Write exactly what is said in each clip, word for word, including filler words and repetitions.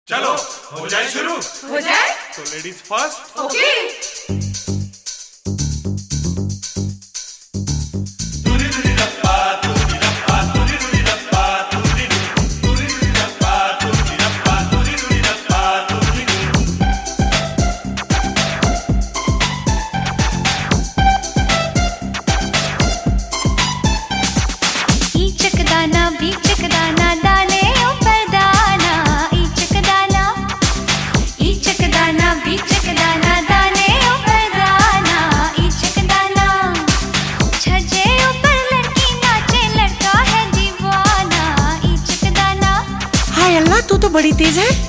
चलो हो जाए शुरू। हो जाए तो लेडीज फर्स्ट। ओके। दाना भी चकदाना दाने ऊपर दाना ईचक दाना ईचक दाना भी चकदाना दाने ऊपर दाना ईचक दाना छजे ऊपर लड़की नाचे लड़का है दीवाना ईचक दाना। हाय अल्लाह तू तो बड़ी तेज है।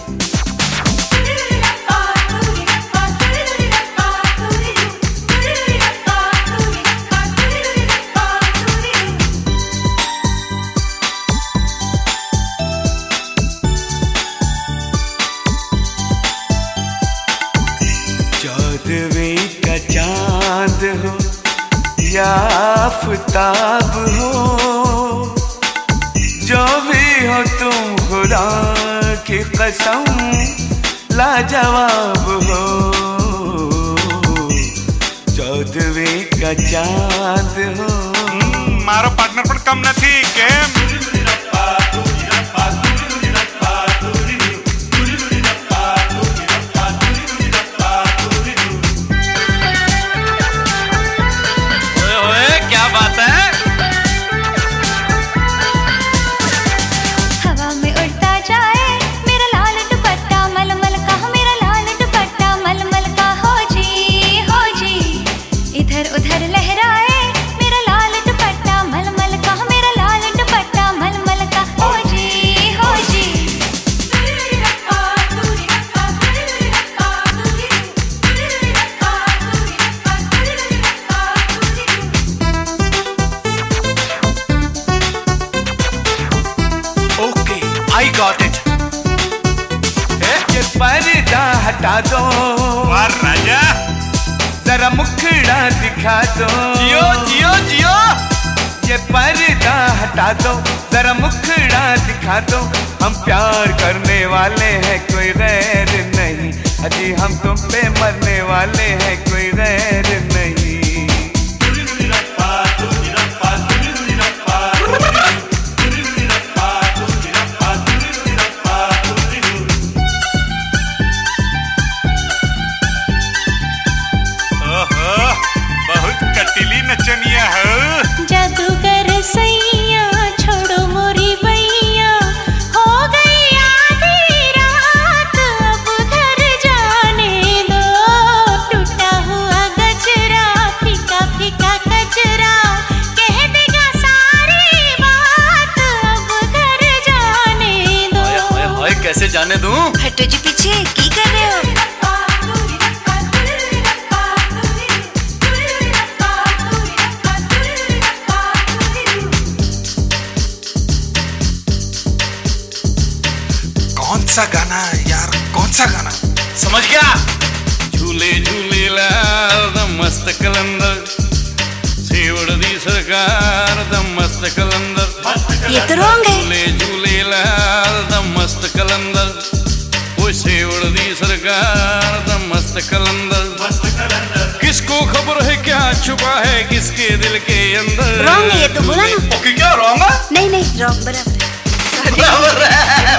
चौदहवीं का चांद हो या आफताब हो, जो भी हो तुम खुदा की कसम लाजवाब हो। चौदहवीं का चांद हो। मारो पार्टनर पण कम नहीं केम। हवा में उड़ता जाए मेरा लाल दुपट्टा मलमल का, मेरा लाल दुपट्टा मलमल का हो जी हो जी। इधर उधर लहराए मेरा लाल दुपट्टा मलमल का, मेरा लाल दुपट्टा मलमल का हो जी हो जी। Okay I got it. ये पर्दा हटा दो वाह राजा, जरा मुखड़ा दिखा दो। जियो जियो जियो। ये पर्दा हटा दो जरा मुखड़ा दिखा दो। हम प्यार करने वाले हैं कोई गैर नहीं, अजी हम तुम पे मरने वाले हैं कोई गैर नहीं। बहुत कटीली नचनिया हो। जादूगर सैया छोड़ो मोरी बैया, हो गई आधी रात अब घर जाने दो। टूटा हुआ गजरा फीका फीका कजरा कह देगा सारी बात अब घर जाने दो। हाय हाय कैसे जाने दूं? हटो जी पीछे की कर रहे हो? कौन सा गाना यार, कौन सा गाना? समझ गया। झूले झूले लाल द मस्त कलंदर, सेवड़ दी सरकार द मस्त कलंदर। ये तो रॉन्ग है। झूले झूले लाल द मस्त कलंदर, वो सेवड़ दी सरकार द मस्त कलंदर। किसको खबर है क्या छुपा है किसके दिल के अंदर? रॉन्ग है ये तो, बोला ना। ओके क्या रॉन्ग है? नहीं नहीं रॉन्ग बराबर है। बराबर है।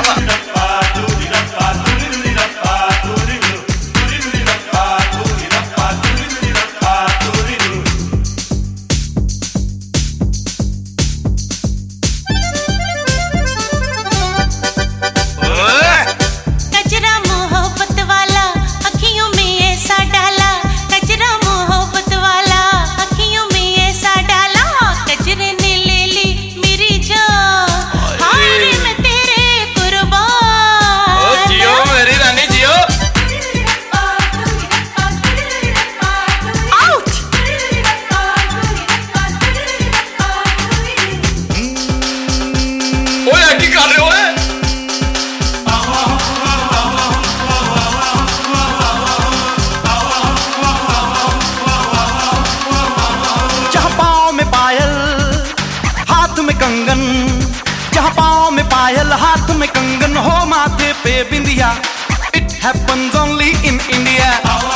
कजरा मोहब्बत वाला अखियों में ऐसा डाला, कजरा मोहब्बत वाला अखियों में ऐसा डाला। कजरे ने ले ली मेरी जान, हाय मैं तेरे कुर्बान। ओ जियो मेरी रानी जियो। आउट। ओए की कर रहे हो? कंगन, जहाँ पाँव में पायल हाथ में कंगन हो, माथे पे बिंदिया, it happens only in India.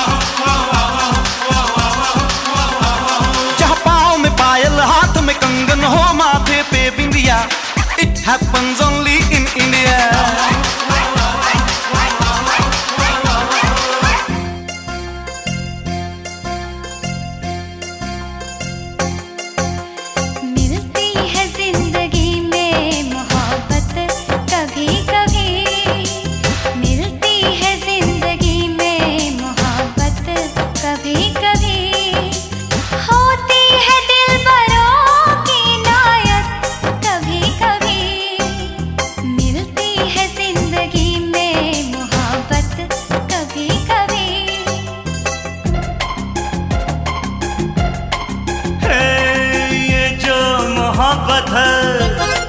जहाँ पाँव में पायल, हाथ में कंगन हो, माथे पे बिंदिया, it happens only in India. मोहब्बत है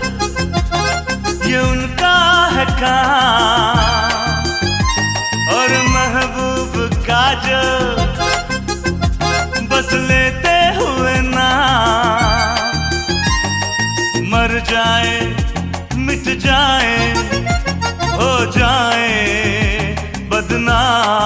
ये उनका है काम, और महबूब का जो बस लेते हुए नाम, मर जाए मिट जाए हो जाए बदनाम,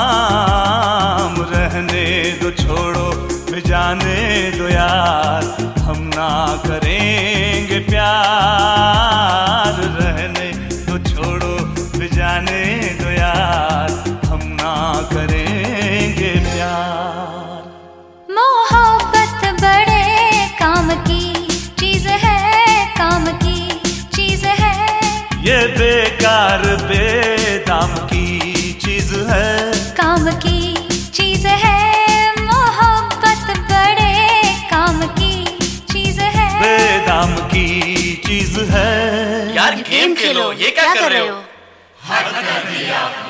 रहने दो छोड़ो जाने दो यार, हम ना करेंगे प्यार, रहने दो छोड़ो जाने दो यार, हम ना करेंगे प्यार। मोहब्बत बड़े काम की चीज है, काम की चीज है, ये बेकार बेदाम की चीज है, काम की चीज है, बेदाम की चीज है। यार गेम खेलो, ये क्या कर रहे हो? हद कर दिया।